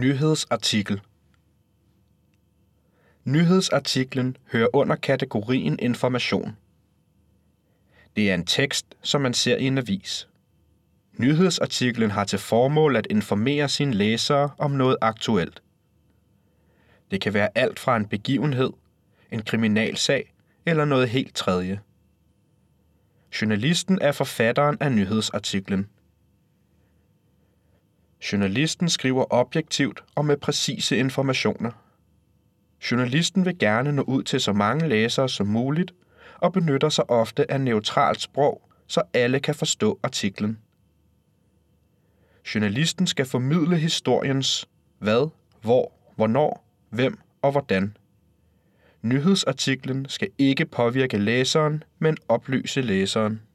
Nyhedsartikel. Nyhedsartiklen hører under kategorien information. Det er en tekst, som man ser i en avis. Nyhedsartiklen har til formål at informere sine læsere om noget aktuelt. Det kan være alt fra en begivenhed, en kriminalsag eller noget helt tredje. Journalisten er forfatteren af nyhedsartiklen. Journalisten skriver objektivt og med præcise informationer. Journalisten vil gerne nå ud til så mange læsere som muligt og benytter sig ofte af neutralt sprog, så alle kan forstå artiklen. Journalisten skal formidle historiens hvad, hvor, hvornår, hvem og hvordan. Nyhedsartiklen skal ikke påvirke læseren, men oplyse læseren.